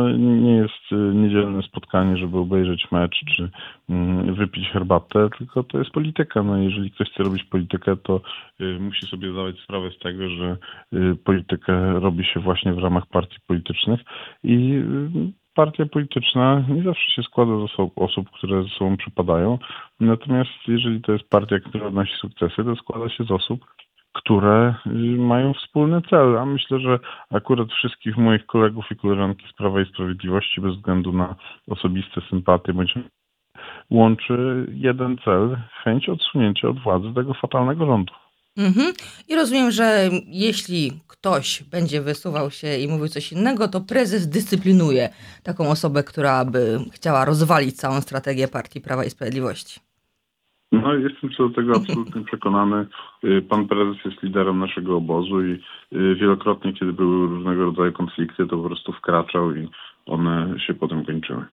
nie jest niedzielne spotkanie, żeby obejrzeć mecz czy wypić herbatę, tylko to jest polityka. No jeżeli ktoś chce robić politykę, to musi sobie zdawać sprawę z tego, że politykę robi się właśnie w ramach partii politycznych i partia polityczna nie zawsze się składa z osób, które ze sobą przypadają. Natomiast jeżeli to jest partia, która odnosi sukcesy, to składa się z osób, które mają wspólny cel. A myślę, że akurat wszystkich moich kolegów i koleżanki z Prawa i Sprawiedliwości, bez względu na osobiste sympatie, bądź łączy jeden cel, chęć odsunięcia od władzy tego fatalnego rządu. Mhm. I rozumiem, że jeśli ktoś będzie wysuwał się i mówił coś innego, to prezes dyscyplinuje taką osobę, która by chciała rozwalić całą strategię partii Prawa i Sprawiedliwości. No, jestem co do tego absolutnie przekonany. Pan prezes jest liderem naszego obozu i wielokrotnie, kiedy były różnego rodzaju konflikty, to po prostu wkraczał i one się potem kończyły.